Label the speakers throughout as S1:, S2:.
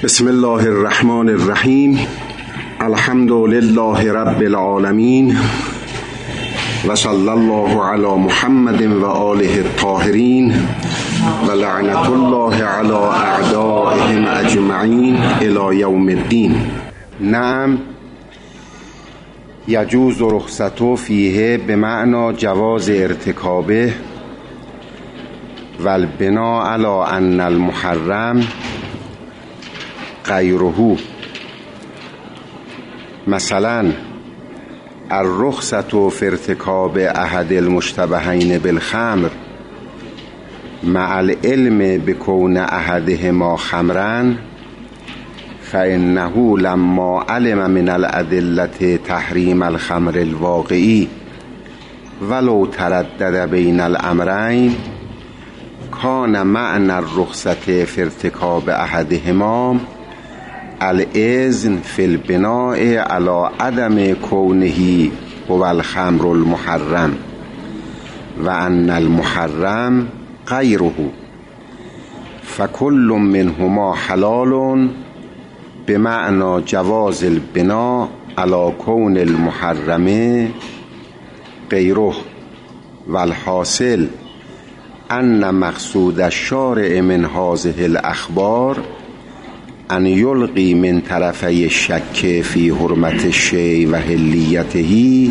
S1: بسم الله الرحمن الرحیم. الحمد لله رب العالمین و صلی الله علی محمد و آله الطاهرین و لعنت الله علی اعدائهم اجمعین الی یوم الدین. نعم یجوز رخصت فیه به معنی جواز ارتکابه و البناء علی ان المحرم غیره. مثلا الرخصة فی ارتکاب احد المشتبهین بالخمر مع العلم بکون احدهما خمرا فانه لما علم من الادلة تحریم الخمر الواقعی ولو تردد بین الامرین کان معنی الرخصة فی ارتکاب احدهما الاذن فی البناء علی عدم کونه هو الخمر المحرم و ان المحرم غیره فکل منهما حلال بمعنى جواز البناء علی کون المحرم غیره. والحاصل ان مقصود الشارع من هذه الاخبار ان یلقی من طرفی الشک فی حرمت الشیء و حلیته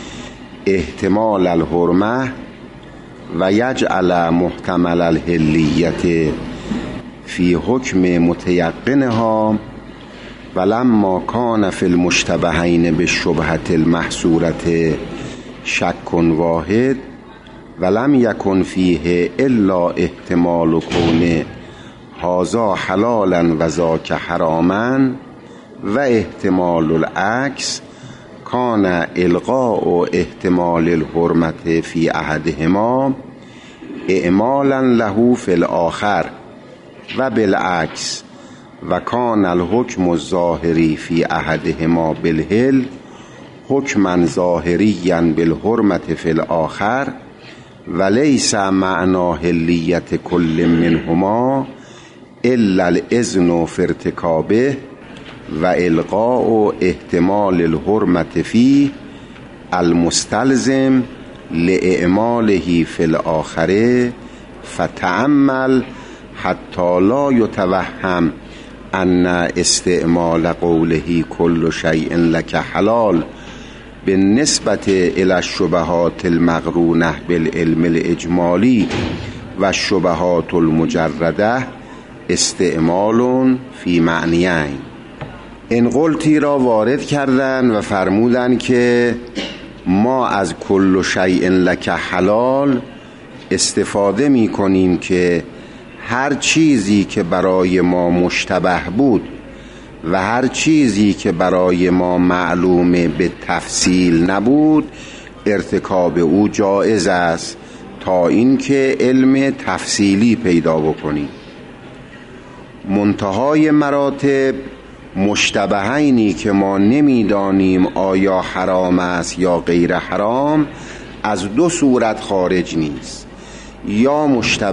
S1: احتمال الحرمه و یجعل محتمل الحلیت فی حکم متیقنها ولما کان فی المشتبهین بالشبهة المحصورة شک واحد ولم یکن فیه الا احتمال کون هذا حلالا و ذاک حراما و احتمال العکس کان الغاء احتمال الحرمت فی احدهما اعمالا له فی الاخر و بالعکس و کان الحکم الظاهری فی احدهما بالحل حکما ظاهریا بالحرمت فی الاخر و لیس معنی حلیت کل منهما الا الاذن فی ارتکابه و الغاء احتمال الحرمت فی المستلزم لاعماله فی الاخره فتأمل حتی لا یتوهم ان استعمال قوله کل شیء لک حلال بالنسبة الى الشبهات المقرونة بالعلم الاجمالی و الشبهات المجرده استعمال فی معنیین. این قلتی را وارد کردن و فرمودن که ما از کل شیء لک حلال استفاده می کنیم که هر چیزی که برای ما مشتبه بود و هر چیزی که برای ما معلوم به تفصیل نبود ارتکاب او جایز است تا اینکه علم تفصیلی پیدا بکنیم. منتهای مراتب مشتبهینی که ما نمیدانیم آیا حرام است یا غیر حرام از دو خارج نیست. یا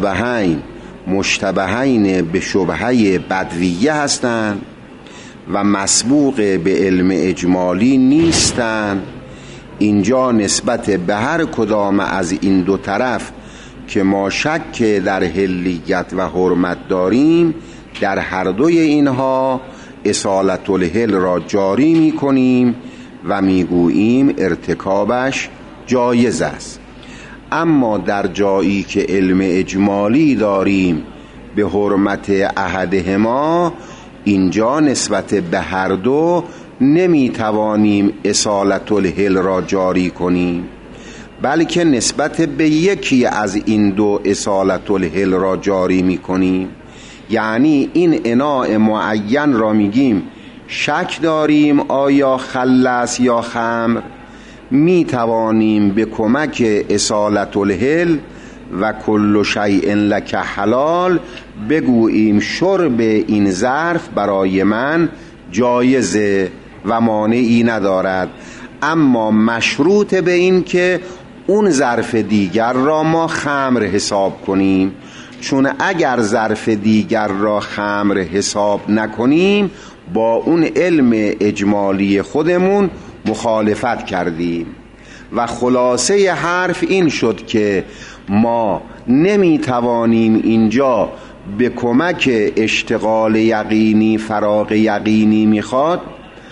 S1: مشتبهین به شبهه بدویه هستند و مسبوق به علم اجمالی نیستند. اینجا نسبت به هر کدام از این دو طرف که ما شک در حلیت و حرمت داریم در هر دوی اینها اصالت الحل را جاری می کنیم و می گوییم ارتکابش جایز است. اما در جایی که علم اجمالی داریم به حرمت احدهما اینجا نسبت به هر دو نمی توانیم اصالت الحل را جاری کنیم بلکه نسبت به یکی از این دو اصالت الحل را جاری می کنیم. یعنی این اناء معین را میگیم شک داریم آیا خل است یا خمر، می توانیم به کمک اصالت الحل و کل شیء لک حلال بگوییم شرب این ظرف برای من جایزه و مانعی ندارد، اما مشروط به این که اون ظرف دیگر را ما خمر حساب کنیم، چون اگر ظرف دیگر را خمر حساب نکنیم با اون علم اجمالی خودمون مخالفت کردیم. و خلاصه حرف این شد که ما نمیتوانیم اینجا به کمک اشتغال یقینی فراغ یقینی میخواد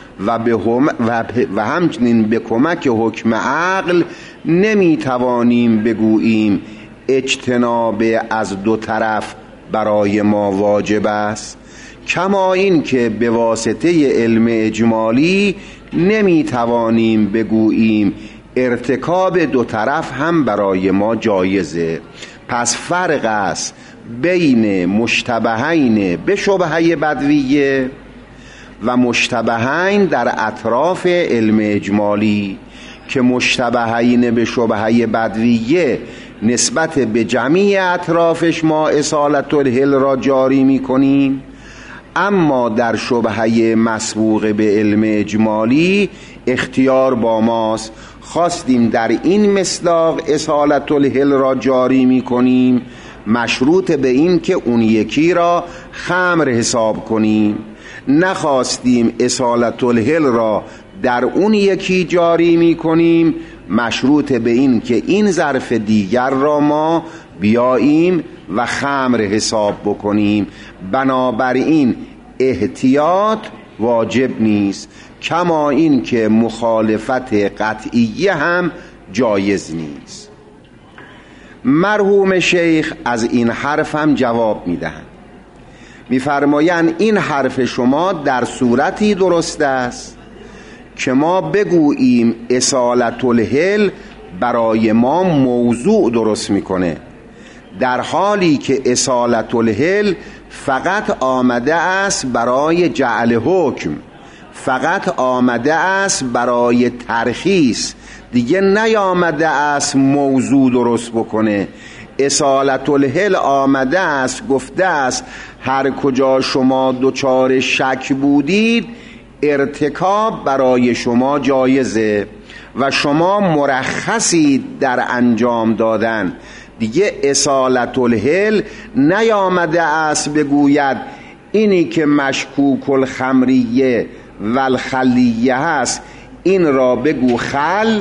S1: و همچنین به کمک حکم عقل نمیتوانیم بگوییم اجتناب از دو طرف برای ما واجب است، کما این که به واسطه علم اجمالی نمیتوانیم بگوییم ارتکاب دو طرف هم برای ما جایزه. پس فرق است بین مشتبهین به شبهه بدویه و مشتبهین در اطراف علم اجمالی، که مشتبهین به شبهه بدویه نسبت به جمعی اطرافش ما اصالت الحل را جاری می کنیم، اما در شبهه مسبوق به علم اجمالی اختیار با ماست. خواستیم در این مصداق اصالت الحل را جاری می کنیم مشروط به این که اون یکی را خمر حساب کنیم، نخواستیم اصالت الحل را در اون یکی جاری می کنیم مشروط به این که این ظرف دیگر را ما بیاییم و خمر حساب بکنیم. بنابراین احتیاط واجب نیست، کما این که مخالفت قطعیه هم جایز نیست. مرحوم شیخ از این حرف هم جواب میدهند، میفرمایند این حرف شما در صورتی درست است که ما بگوییم اصالت الحل برای ما موضوع درست میکنه، در حالی که اصالت الحل فقط آمده است برای جعل حکم، فقط آمده است برای ترخیص، دیگه نیامده است موضوع درست بکنه. اصالت الحل آمده است گفته است هر کجا شما دچار شک بودید ارتکاب برای شما جایزه و شما مرخصید در انجام دادن. دیگه اصالت الحل نیامده است بگوید اینی که مشکوک الخمریه و الخلیه هست این را بگو خل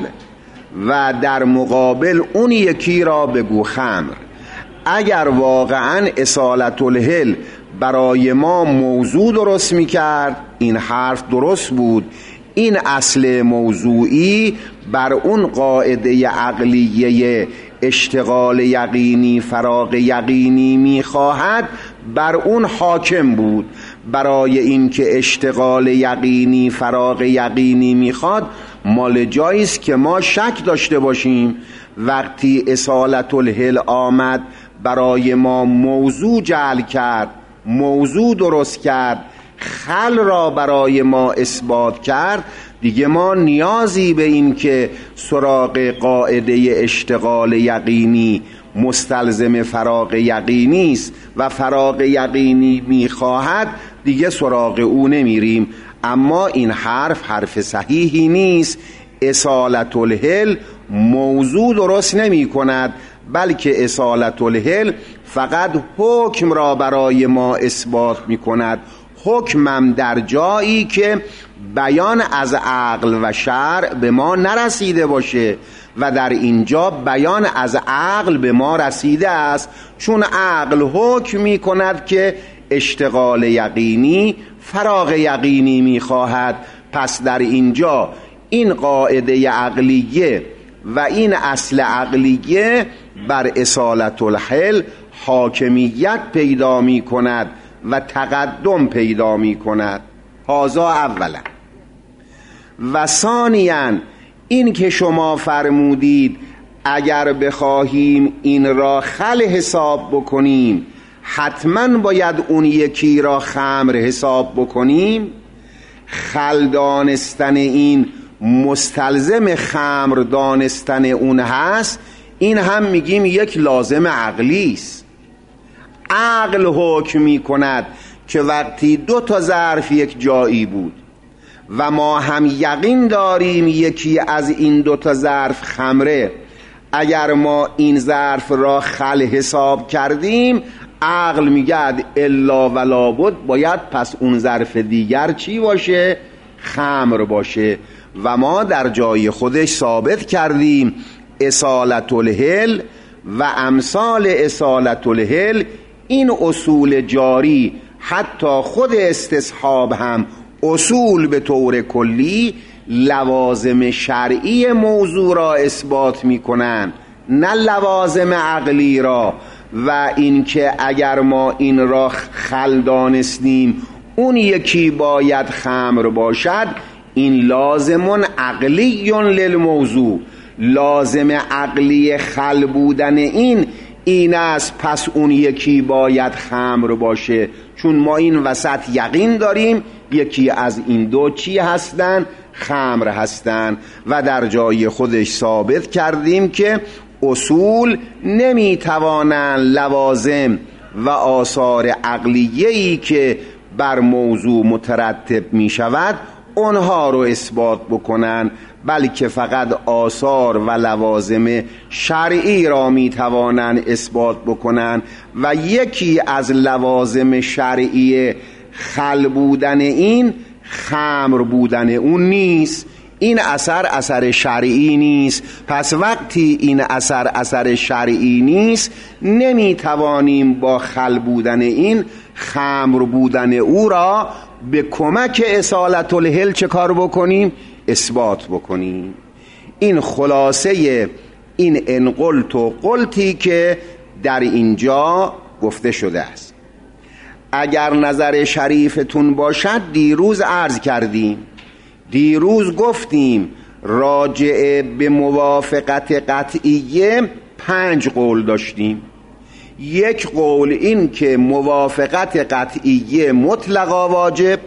S1: و در مقابل اون یکی را بگو خمر. اگر واقعا اصالت الحل برای ما موضوع درست میکرد این حرف درست بود، این اصل موضوعی بر اون قاعده عقلیه اشتغال یقینی فراغ یقینی میخواهد بر اون حاکم بود. برای این که اشتغال یقینی فراغ یقینی میخواد مال جاییست که ما شک داشته باشیم. وقتی اصالت الحل آمد برای ما موضوع جعل کرد، موضوع درست کرد، خل را برای ما اثبات کرد، دیگه ما نیازی به این که سراغ قاعده اشتغال یقینی مستلزم فراغ یقینی است و فراغ یقینی میخواهد دیگه سراغ او نمیریم. اما این حرف صحیحی نیست. اصالت الحل موضوع درست نمی کند، بلکه اصالت الحل فقط حکم را برای ما اثبات می کند، حکمم در جایی که بیان از عقل و شرع به ما نرسیده باشه و در اینجا بیان از عقل به ما رسیده است، چون عقل حکم می کند که اشتغال یقینی فراغ یقینی می خواهد. پس در اینجا این قاعده عقلیه و این اصل عقلیه بر اصالت الحل حاکمیت پیدا می کند و تقدم پیدا می کند. هذا اولا. و ثانیاً این که شما فرمودید اگر بخواهیم این را خل حساب بکنیم حتما باید اون یکی را خمر حساب بکنیم، خل دانستن این مستلزم خمر دانستن اون هست، این هم میگیم یک لازم عقلی است. عقل حکم می کند که وقتی دو تا ظرف یک جایی بود و ما هم یقین داریم یکی از این دو تا ظرف خمره، اگر ما این ظرف را خل حساب کردیم، عقل میگه الا ولا بد، باید پس اون ظرف دیگر چی باشه؟ خمر باشه. و ما در جای خودش ثابت کردیم اصالت الحل و امثال اصالت الحل، این اصول جاری حتی خود استصحاب هم اصول به طور کلی لوازم شرعی موضوع را اثبات می کنند، نه لوازم عقلی را. و اینکه اگر ما این را خل دانستیم اون یکی باید خمر باشد، این لازم عقلی للموضوع، لازم عقلی خل بودن این است، پس اون یکی باید خمر باشه. چون ما این وسط یقین داریم یکی از این دو چی هستن؟ خمر هستن. و در جای خودش ثابت کردیم که اصول نمیتوانند لوازم و آثار عقلیه‌ای که بر موضوع مترتب می شود اونها رو اثبات بکنن، بلکه فقط آثار و لوازم شرعی را می توانند اثبات بکنن. و یکی از لوازم شرعی خل بودن این خمر بودن اون نیست، این اثر شرعی نیست. پس وقتی این اثر شرعی نیست، نمیتوانیم با خل بودن این خمر بودن او را به کمک اصالت الحل چه کار بکنیم؟ اثبات بکنیم. این خلاصه این انقلت و قلتی که در اینجا گفته شده است. اگر نظر شریفتون باشد، دیروز عرض کردیم، دیروز گفتیم راجع به موافقت قطعیه 5 قول داشتیم. یک قول این که موافقت قطعیه مطلقا واجب،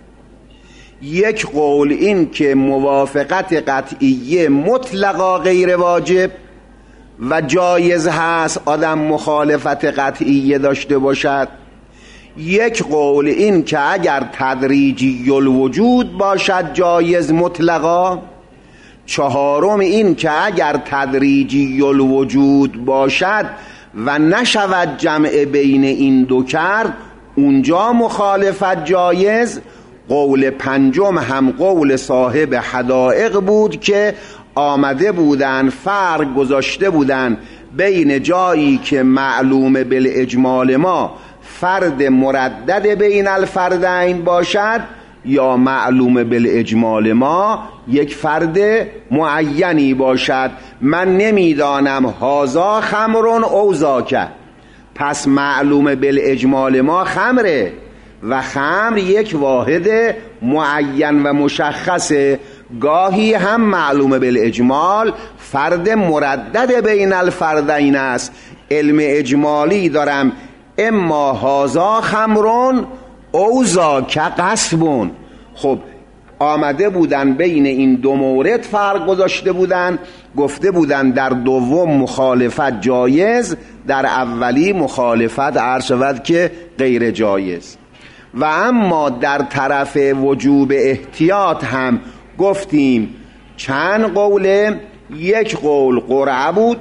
S1: یک قول این که موافقت قطعیه مطلقا غیر واجب و جایز هست آدم مخالفت قطعیه داشته باشد. یک قول این که اگر تدریجی الوجود باشد جایز مطلقا. چهارم این که اگر تدریجی الوجود باشد و نشود جمع بین این دو کرد اونجا مخالفت جایز. قول پنجم هم قول صاحب حدائق بود که آمده بودن فرق گذاشته بودن بین جایی که معلوم بالاجمال ما فرد مردد بین الفردین باشد یا معلوم بالاجمال ما یک فرد معینی باشد. من نمیدانم هازا خمرون او ذاک، پس معلوم بالاجمال ما خمره و خمر یک واحد معین و مشخصه. گاهی هم معلوم بالاجمال فرد مردد بین الفردین است. علم اجمالی دارم، اما هازا خمرون او ذاک قصبون. خب آمده بودن بین این دو مورد فرق گذاشته بودن، گفته بودن در دوم مخالفت جایز، در اولی مخالفت عرض شود که غیر جایز. و اما در طرف وجوب احتیاط هم گفتیم چند قوله. یک قول قرعه بود،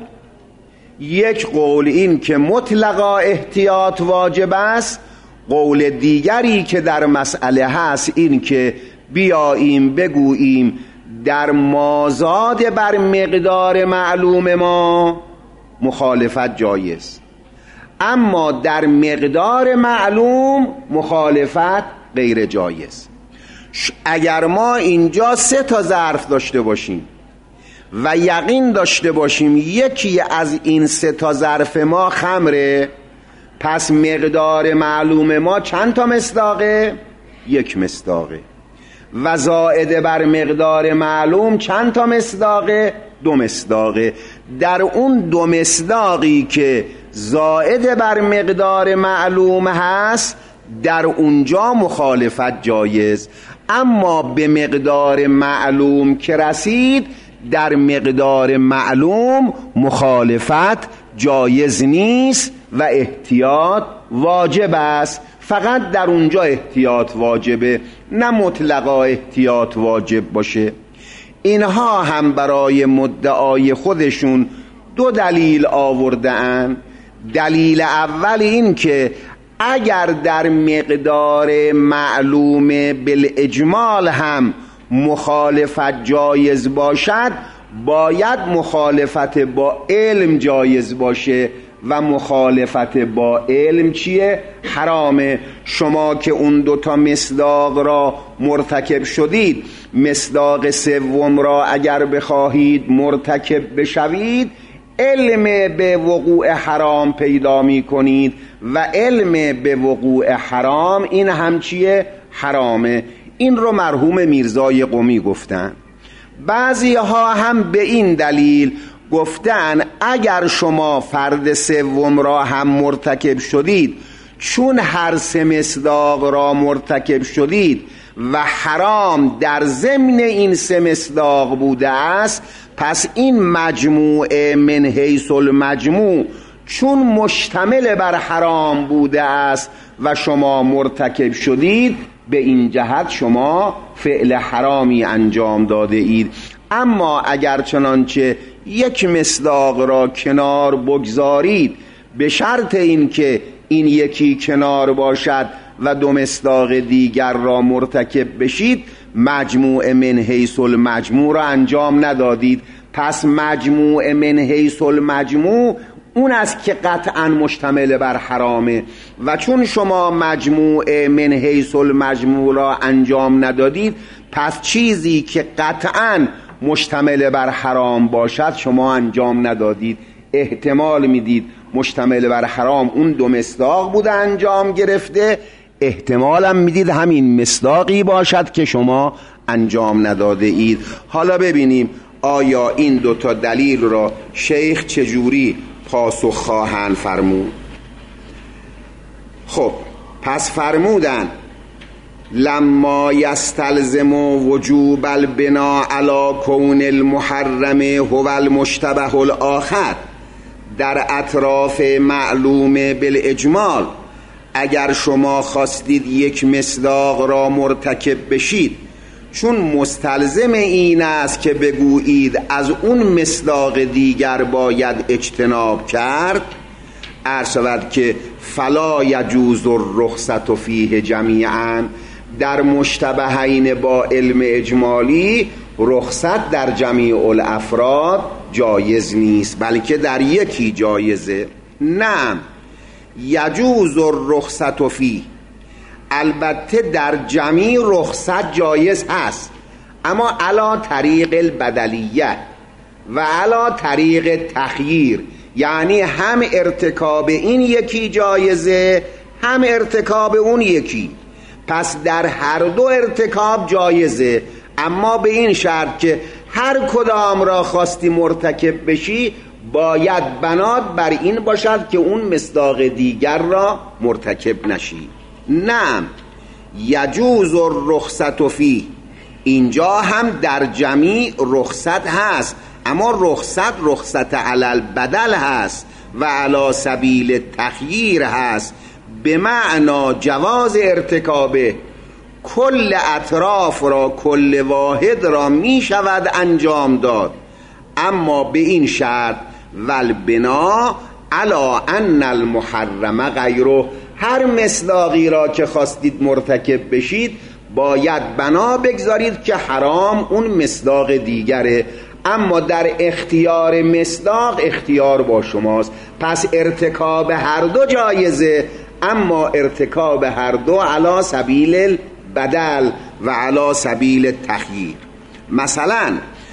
S1: یک قول این که مطلقا احتیاط واجب است، قول دیگری که در مسئله هست این که بیاییم بگوییم در مازاد بر مقدار معلوم ما مخالفت جایز، اما در مقدار معلوم مخالفت غیر جایز. اگر ما اینجا 3 ظرف داشته باشیم و یقین داشته باشیم یکی از این 3 ظرف ما خمره، پس مقدار معلوم ما چند تا مصداقه؟ 1 مصداقه. و زائد بر مقدار معلوم چند تا مصداقه؟ 2 مصداقه. در اون 2 مصداقی که زائد بر مقدار معلوم هست در اونجا مخالفت جایز، اما به مقدار معلوم که رسید در مقدار معلوم مخالفت جایز نیست و احتیاط واجب است. فقط در اونجا احتیاط واجبه، نه مطلقا احتیاط واجب باشه. اینها هم برای مدعای خودشون دو دلیل آوردن. دلیل اول این که اگر در مقدار معلوم بالاجمال هم مخالفت جایز باشد، باید مخالفت با علم جایز باشه و مخالفت با علم چیه؟ حرامه. شما که اون دوتا مصداق را مرتکب شدید، مصداق سوم را اگر بخواهید مرتکب بشوید، علم به وقوع حرام پیدا می کنید و علم به وقوع حرام این هم چیه؟ حرامه. این رو مرحوم میرزای قمی گفتن. بعضی ها هم به این دلیل گفتن اگر شما فرد سوم را هم مرتکب شدید، چون هر سه مصداق را مرتکب شدید و حرام در ضمن این سه مصداق بوده است، پس این مجموعه من حیث المجموع چون مشتمل بر حرام بوده است و شما مرتکب شدید، به این جهت شما فعل حرامی انجام داده اید. اما اگر چنانچه یک مصداق را کنار بگذارید به شرط این که این یکی کنار باشد و دو مصداق دیگر را مرتکب بشید، مجموع من حیث المجموع را انجام ندادید. پس مجموع من حیث المجموع اون است که قطعا مشتمل بر حرامه و چون شما مجموع من حیث المجموع را انجام ندادید، پس چیزی که قطعا مشتمل بر حرام باشد شما انجام ندادید. احتمال میدید مشتمل بر حرام اون دو مصداق بوده انجام گرفته، احتمال هم میدید همین مصداقی باشد که شما انجام نداده اید. حالا ببینیم آیا این دوتا دلیل را شیخ چجوری پاسخ خواهند فرمود. خب پس فرمودن لما یستلزم وجوب البناء علی کون المحرم هو المشتبه الاخر در اطراف معلوم بالاجمال، اگر شما خواستید یک مصداق را مرتکب بشید، چون مستلزم این است که بگویید از اون مصداق دیگر باید اجتناب کرد، عرض شود که فلا یجوز الرخصة فیه جمیعا، در مشتبهین با علم اجمالی رخصت در جمیع الافراد جایز نیست، بلکه در یکی جایزه. نه، یجوز الرخصة فیه، البته در جمیع رخصت جایز هست، اما علی طریق البدلیه و علی طریق تخییر، یعنی هم ارتکاب این یکی جایزه هم ارتکاب اون یکی. پس در هر دو ارتکاب جایزه، اما به این شرط که هر کدام را خواستی مرتکب بشی باید بناد بر این باشد که اون مصداق دیگر را مرتکب نشی. نه، یجوز الرخصة فیه، اینجا هم در جمیع رخصت هست، اما رخصت علی البدل هست و علی سبیل تخییر هست، به معنی جواز ارتکابه کل اطراف را، کل واحد را می شود انجام داد، اما به این شرط والبنا علی ان المحرم غیره، هر مصداقی را که خواستید مرتکب بشید باید بنا بگذارید که حرام اون مصداق دیگره، اما در اختیار مصداق اختیار با شماست. پس ارتکاب هر دو جایزه، اما ارتکاب هر دو علی سبیل البدل و علی سبیل التخییر. مثلا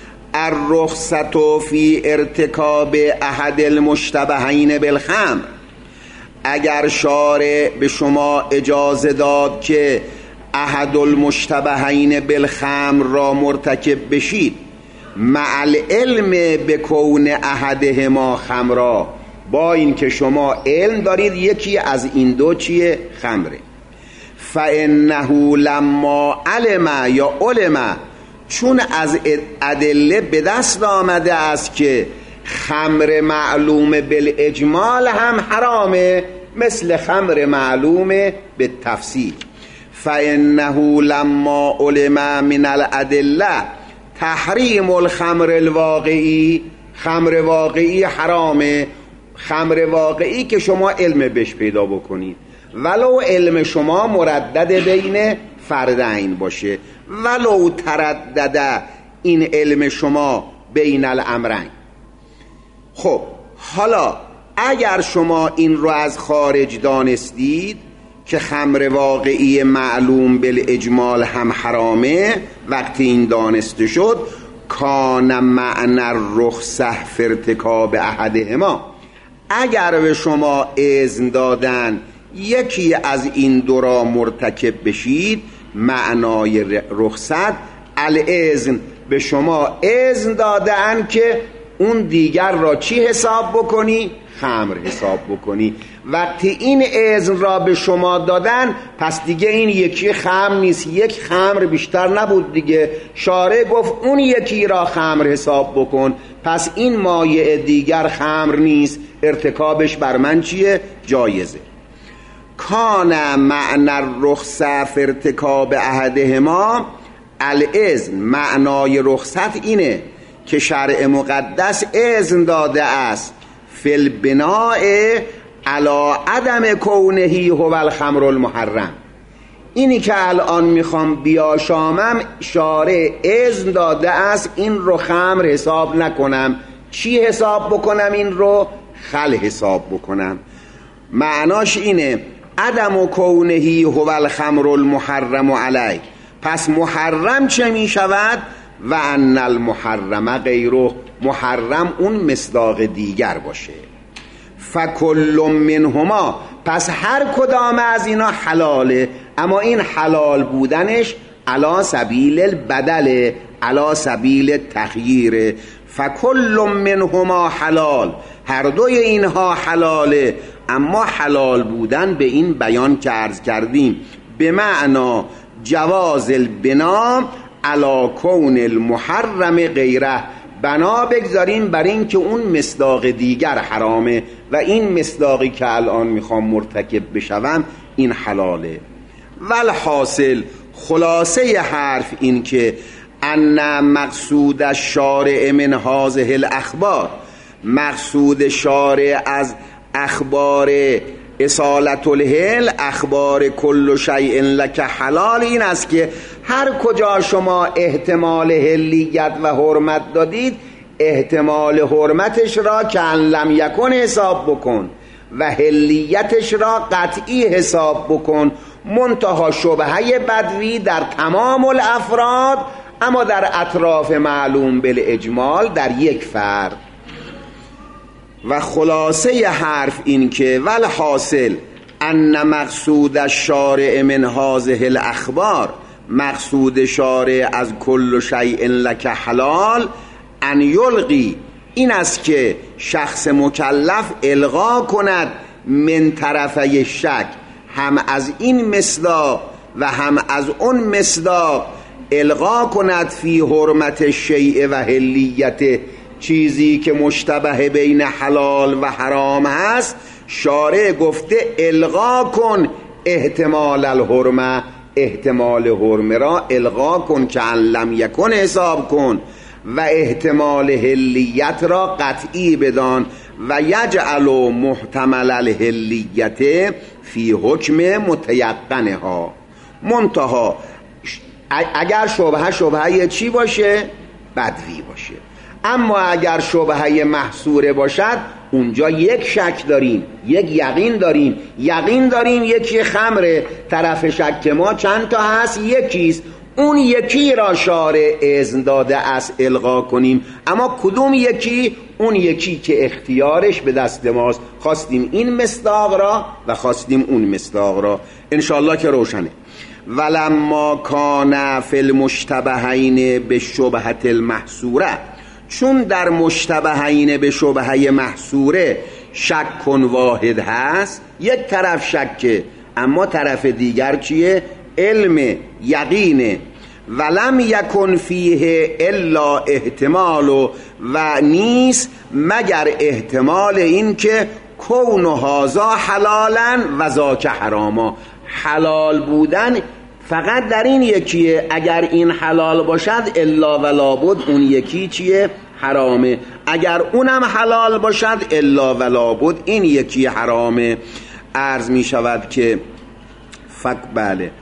S1: الرخصة فی ارتکاب احد المشتبهین بالخمر، اگر شارع به شما اجازه داد که احد المشتبهین بالخمر را مرتکب بشید مع العلم بکون احدهما خمرا، با این که شما علم دارید یکی از این دو چیه؟ خمره. فانه لما علم یا علم، چون از ادله به دست آمده است که خمر معلوم بالاجمال هم حرامه مثل خمر معلوم به تفصیل. فانه لما علم من الادله تحریم الخمر الواقعی خمر واقعی حرامه، خمر واقعی که شما علم بهش پیدا بکنید، ولو علم شما مردد بین فردین باشه، ولو تردد این علم شما بین الامرین. خب حالا اگر شما این رو از خارج دانستید که خمر واقعی معلوم بالاجمال هم حرامه، وقتی این دانسته شد کان معنی الرخصه فی ارتکاب احدهما، اگر به شما اذن دادن یکی از این دو را مرتکب بشید، معنای رخصت الاذن، به شما اذن دادن که اون دیگر را چی حساب بکنی؟ خمر حساب بکنی. وقتی این اذن را به شما دادن پس دیگه این یکی خمر نیست، یک خمر بیشتر نبود دیگه، شارع گفت اون یکی را خمر حساب بکن، پس این مایع دیگر خمر نیست، ارتکابش بر من چیه؟ جایزه. کان معنی الرخصه فی ارتکاب احدهما الاذن، معنای رخصت اینه که شرع مقدس اذن داده است فی البناء علی عدم کونه هو الخمر المحرم. اینی که الان میخوام بیاشامم، شارع اذن داده است این رو خمر حساب نکنم. چی حساب بکنم؟ این رو خل حساب بکنم. معناش اینه عدم کونه هو الخمر المحرم علی، پس محرم چه می شود؟ و ان المحرم غیره، محرم اون مصداق دیگر باشه. فکل منهما، پس هر کدام از اینا حلاله، اما این حلال بودنش علی سبیل البدل، علی سبیل تخییر. فکل منهما حلال، هر دوی اینها حلاله، اما حلال بودن به این بیان که عرض کردیم به معنا جواز البنا علی کون المحرم غیره، بنا بگذاریم بر این که اون مصداق دیگر حرامه و این مصداقی که الان میخوام مرتکب بشوم این حلاله. والحاصل، خلاصه حرف این که ان مقصود الشارع من هذه الاخبار، مقصود شارع از اخبار اصالت الهل، اخبار کل شیء لک حلال، این است که هر کجا شما احتمال هلیت و حرمت دادید، احتمال حرمتش را که ان لم یکن حساب بکن و هلیتش را قطعی حساب بکن. منتها شبهه بدوی در تمام الافراد، اما در اطراف معلوم بالاجمال در یک فرد. و خلاصه حرف این که والحاصل ان مقصود الشارع من هذه الاخبار، مقصود شارع از کل شیء لک حلال، ان یلقی، این است که شخص مکلف القا کند من طرفی شک، هم از این مصداق و هم از اون مصداق القا کند فی حرمت شیء و هلیت، چیزی که مشتبه بین حلال و حرام هست. شارع گفته القا کن احتمال الحرمه، احتمال حرمه را القا کن که ان لم یکن حساب کن و احتمال هلیت را قطعی بدان و یجعل محتمل الهلیت فی حکم متیقنها. منتها اگر شبهه چی باشه؟ بدوی باشه. اما اگر شبهه محصوره باشد، اونجا یک شک داریم، یک یقین داریم. یقین داریم یکی خمره، طرف شک ما چند تا هست؟ یکیست. اون یکی را شارع اذن داده است القا کنیم، اما کدوم یکی؟ اون یکی که اختیارش به دست ماست. خواستیم این مصداق را و خواستیم اون مصداق را، انشالله که روشنه. ولما کان فی المشتبهین به شبهت المحصوره، چون در مشتبهین به شبهه محصوره شک واحد هست، یک طرف شکه اما طرف دیگر چیه؟ علم، یقینه. ولم یکن فیه الا احتمال، و نیست مگر احتمال این که کون هذا حلالا و ذاک حراما، حلال بودن فقط در این یکیه، اگر این حلال باشد الا و لابد اون یکی چیه؟ حرامه. اگر اونم حلال باشد الا و لابد این یکی حرامه. عرض می شود که بله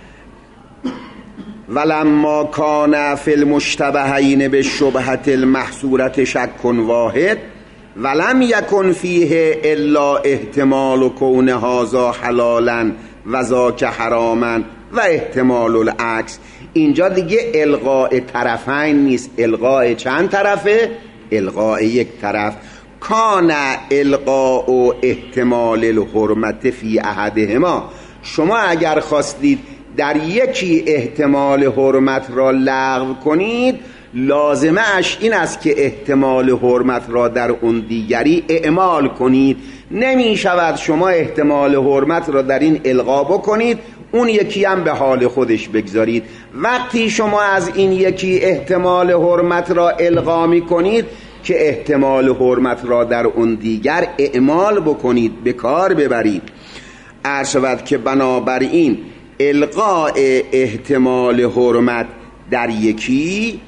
S1: ولما کان فی المشتبهین بالشبهة المحصورة شک واحد ولم یکن فیه الا احتمال کون هذا حلالا و ذاک حراما و احتمال العکس. اینجا دیگه الغاء طرفین نیست. الغاء چند طرفه؟ الغاء یک طرف. کان الغاء و احتمال الحرمت فی احدهما. شما اگر خواستید در یکی احتمال حرمت را لغو کنید، لازمه اش این است که احتمال حرمت را در اون دیگری اعمال کنید. نمی شود شما احتمال حرمت را در این الغا بکنید اون یکی هم به حال خودش بگذارید. وقتی شما از این یکی احتمال حرمت را الغا می کنید که احتمال حرمت را در اون دیگر اعمال بکنید، به کار ببرید. عرض شود که بنابراین الغاء احتمال حرمت در یکی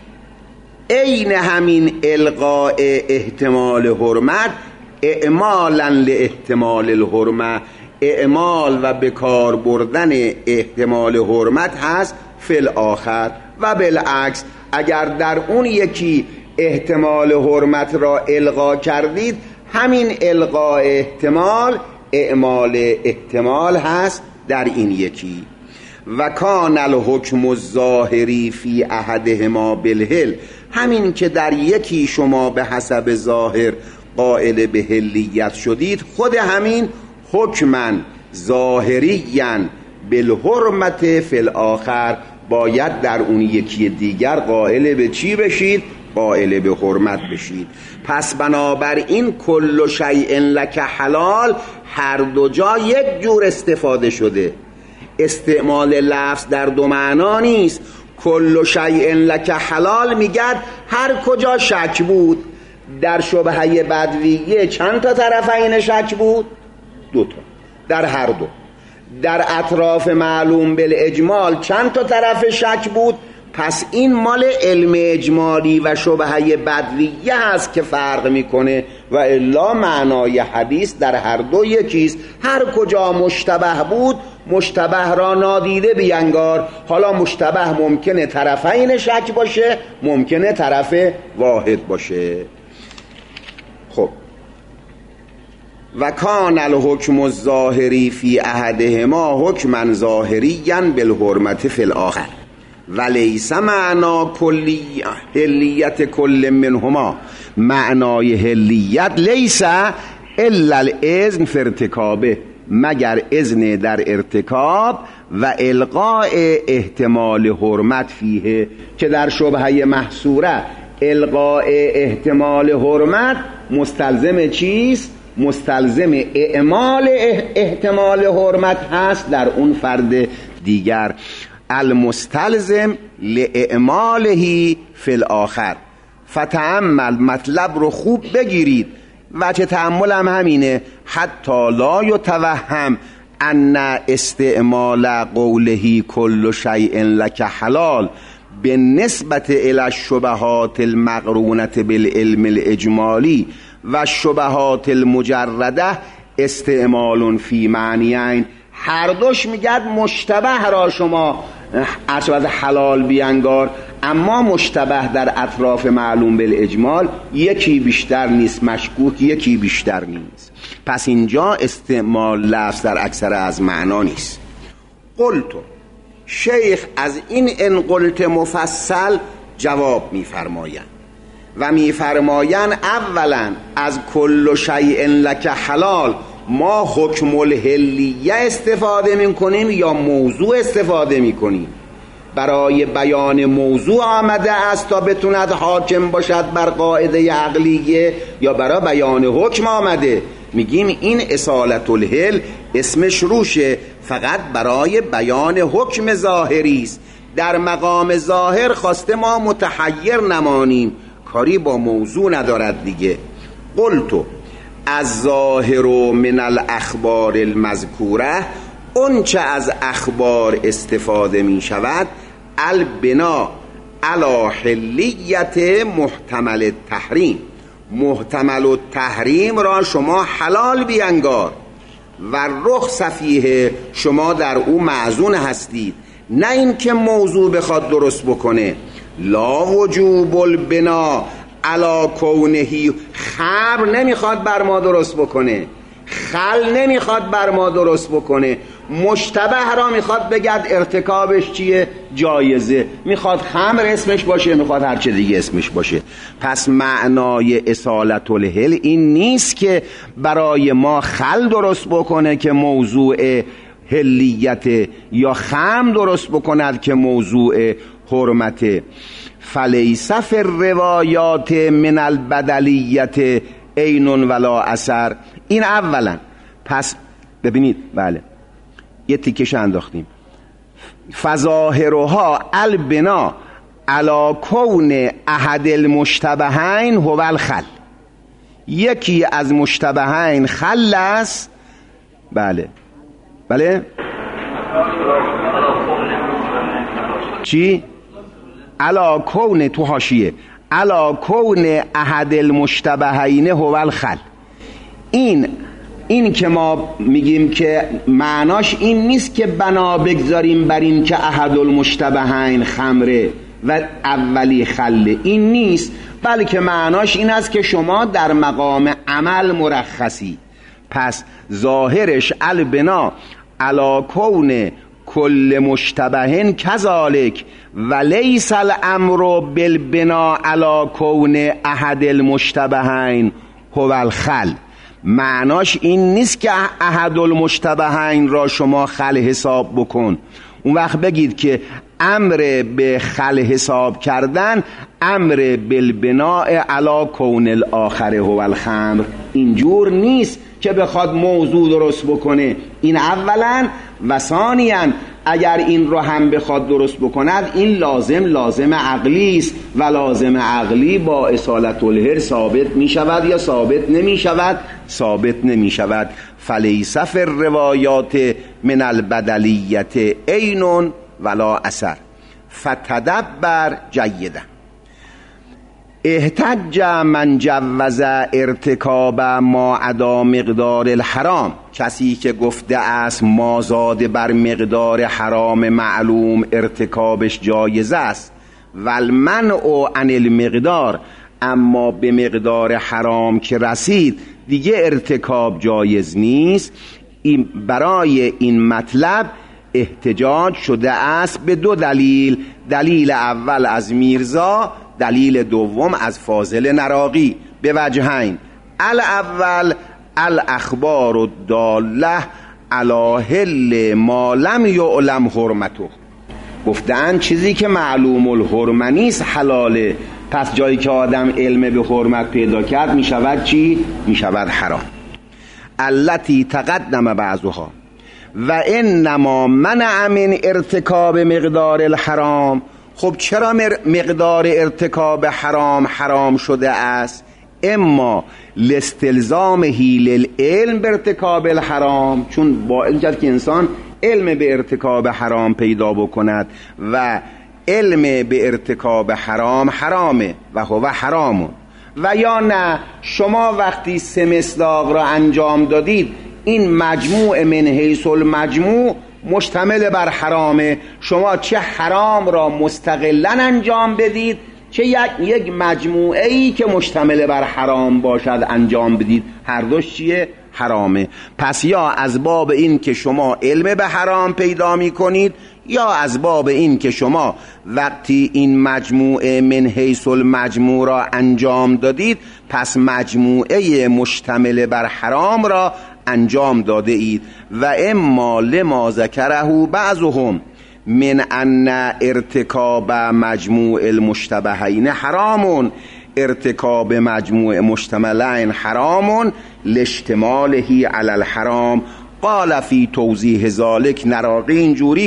S1: عین همین الغاء احتمال حرمت اعمالا لاحتمال الحرمه، اعمال و به کار بردن احتمال حرمت هست فی الاخر. و بالعکس اگر در اون یکی احتمال حرمت را الغا کردید، همین الغاء احتمال اعمال احتمال هست در این یکی. و کان الحکم الظاهری فی احدهما بالحل. همین که در یکی شما به حسب ظاهر قائل به حلیت شدید، خود همین حکما ظاهریا بالحرمت فی الاخر باید در اون یکی دیگر قائل به چی بشید؟ قائل به حرمت بشید. پس بنابراین کل شیء لک حلال هر دو جا یک جور استفاده شده. استعمال لفظ در دو معنا نیست. کل شیء لک حلال میگد هر کجا شک بود. در شبهه بدویه چند تا طرفین شک بود؟ 2 تا. در هر دو. در اطراف معلوم بالاجمال چند تا طرف شک بود؟ پس این مال علم اجمالی و شبهه بدویه هست که فرق میکنه، و الا معنای حدیث در هر دو یکیست. هر کجا مشتبه بود مشتبه را نادیده بینگار. حالا مشتبه ممکنه طرفین شک باشه، ممکنه طرف واحد باشه. خب و کان الحکم الظاهری فی احدهما حکما ظاهریا بالحرمت فی الاخر ولیس معنا حلیت کل منهما. معنای حلیت لیس الا الاذن فی ارتکابه، مگر اذن در ارتکاب و الغاء احتمال حرمت فیه، که در شبهه محصوره الغاء احتمال حرمت مستلزم چیست؟ مستلزم اعمال احتمال حرمت هست در اون فرد دیگر. المستلزم لاعماله فی الاخر. فتأمل، مطلب رو خوب بگیرید، وجه تأمل هم همینه. حتی لا یتوهم ان استعمال قوله کل شیء لک حلال بالنسبة الى الشبهات المقرونة بالعلم الاجمالی و الشبهات المجرده استعمال فی معنیین. هر دوش میگد مشتبه را شما از حلال بینگار، اما مشتبه در اطراف معلوم بالاجمال یکی بیشتر نیست، مشکوک یکی بیشتر نیست. پس اینجا استعمال لفظ در اکثر از معنا نیست. قلتو، شیخ از این ان قلت مفصل جواب میفرمایند و میفرمایند اولا از کل شیء لک حلال ما حکم الحلیه استفاده میکنیم یا موضوع استفاده میکنیم؟ برای بیان موضوع آمده است تا بتوند حاکم باشد بر قاعده عقلیه، یا برای بیان حکم آمده؟ میگیم این اصالت الحل اسمش روشه، فقط برای بیان حکم ظاهری است. در مقام ظاهر خواسته ما متحیر نمانیم، کاری با موضوع ندارد دیگه. قلتو از ظاهر من الاخبار المذکوره اون چه از اخبار استفاده می شود البنا علی حلیت محتمل التحریم، محتمل التحریم را شما حلال بینگار و رخص فیه، شما در او معزون هستید، نه این که موضوع بخواد درست بکنه. لا وجوب البنا علی کونهی، خبر نمیخواد بر ما درست بکنه، خل نمیخواد بر ما درست بکنه، مشتبه را میخواد بگد ارتکابش چیه؟ جایزه. میخواد خمر اسمش باشه، میخواد هر چه دیگه اسمش باشه. پس معنای اصالت الحل این نیست که برای ما خل درست بکنه که موضوع حلیت، یا خمر درست بکند که موضوع حرمت. فلیس فی الروایات من البدلیت عین ولا اثر. این اولا. پس ببینید، بله یه تیکش انداختیم. فظاهرها البنا علی کون احد المشتبهین هو الخل، یکی از مشتبهین خل است. بله بله چی؟ علا کون، تو حاشیه، علا کون احد المشتبهین هو الخل. این که ما میگیم که معناش این نیست که بنا بگذاریم بر این که احد المشتبهین خمره و اولی خله، این نیست، بلکه معناش این است که شما در مقام عمل مرخصی. پس ظاهرش البنا علا کون کل مشتبهن کذالک و لیس الامر بالبنا علا کون احد المشتبهین هو الخل. معناش این نیست که احد المشتبهین را شما خل حساب بکن، اون وقت بگید که امر به خل حساب کردن امر بالبناء علا کون الاخر هو الخمر. اینجور نیست که بخواد موضوع درست بکنه. این اولا. و ثانیاً اگر این رو هم بخواد درست بکند، این لازم عقلی است و لازم عقلی با اصالت الحل ثابت می شود یا ثابت نمی شود؟ ثابت نمی شود. فلیس فی الروایات من البدلیت عین ولا اثر فتدبر جیدا. احتج من جوز ارتکاب ما عدا مقدار الحرام، کسی که گفته است ما زاده بر مقدار حرام معلوم ارتکابش جایز است، والمنع عن المقدار، اما به مقدار حرام که رسید دیگه ارتکاب جایز نیست. این برای این مطلب احتجاج شده است به دو دلیل. دلیل اول از میرزا، دلیل دوم از فاضل نراقی، به وجهین. الاول الاخبار الداله علی حل ما لم یعلم حرمته، گفتن چیزی که معلوم الحرمه نیست حلاله، پس جایی که آدم علم به حرمت پیدا کرد می شود چی؟ می شود حرام. التی تقدم بعضها و انما منع من ارتکاب مقدار الحرام. خب چرا مقدار ارتکاب حرام شده است؟ اما لاستلزامه للعلم به ارتکاب الحرام، چون باعث کرد که انسان علم به ارتکاب حرام پیدا بکند و علم به ارتکاب حرام حرامه و هو حرامه. و یا نه شما وقتی سه مصداق را انجام دادید، این مجموع من حیث المجموع مشتمل بر حرامه، شما چه حرام را مستقلا انجام بدید چه یک مجموعه ای که مشتمل بر حرام باشد انجام بدید، هر دوش چیه؟ حرامه. پس یا از باب این که شما علم به حرام پیدا می کنید، یا از باب این که شما وقتی این مجموعه من حیث المجموع را انجام دادید، پس مجموعه مشتمل بر حرام را انجام داده اید. و اما لما ذکره بعضهم من ان ارتکاب مجموع المشتبهین حرام، ارتکاب مجموع مشتملین حرام لاشتماله علی الحرام. قال فی توضیح ذالک، نراقی اینجوری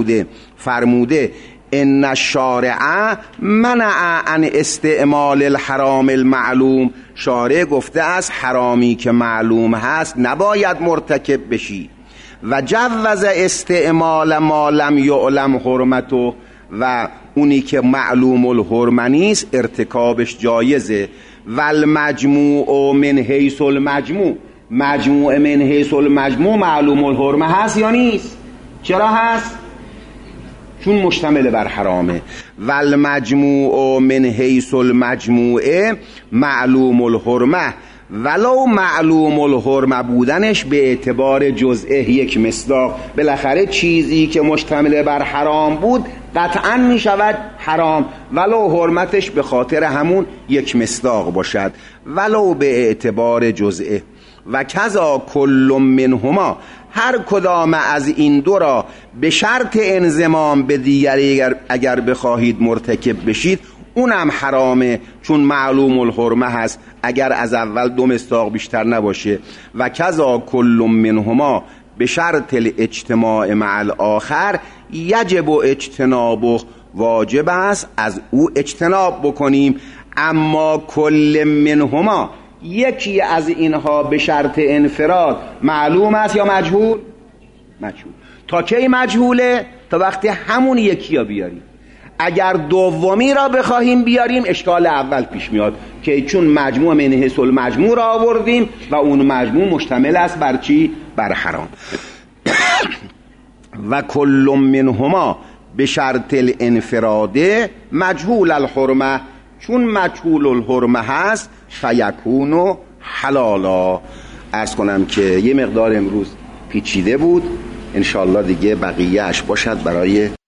S1: فرموده ان الشارع منع عن استعمال الحرام المعلوم، شارع گفته است حرامی که معلوم هست نباید مرتکب بشی. و جوز استعمال ما لم یعلم حرمته، و اونی که معلوم الحرمه نیست ارتکابش جایزه. و المجموع من حیث المجموع، مجموع من حیث المجموع معلوم الحرمه هست یا نیست؟ چرا هست؟ چون مشتمل بر حرامه. و المجموع من حیث المجموعه معلوم الحرمه، ولو معلوم الحرمه بودنش به اعتبار جزئه یک مصداق. بالاخره چیزی که مشتمل بر حرام بود قطعا می شود حرام، ولو حرمتش به خاطر همون یک مصداق باشد، ولو به اعتبار جزئه. و کذا کل منهما، هر کدام از این دو را به شرط انضمام به دیگری اگر بخواهید مرتکب بشید اونم حرامه، چون معلوم الحرمه هست اگر از اول دو مصداق بیشتر نباشه. و کذا کل منهما به شرط الاجتماع مع الاخر یجب اجتنابه، واجب است از او اجتناب بکنیم. اما کل منهما، یکی از اینها به شرط انفراد معلوم است یا مجهول؟ مجهول. تا کی مجهوله؟ تا وقتی همون یکی را بیاریم. اگر دومی را بخواهیم بیاریم اشکال اول پیش میاد که چون مجموع من حیث المجموع را آوردیم و اون مجموع مشتمل است بر چی؟ بر حرام. و کل منهما به شرط الانفراد مجهول الحرمه، چون مجهول الحرمه هست فیکون حلالا. عرض کنم که یه مقدار امروز پیچیده بود، انشاءالله دیگه بقیه‌اش باشد برای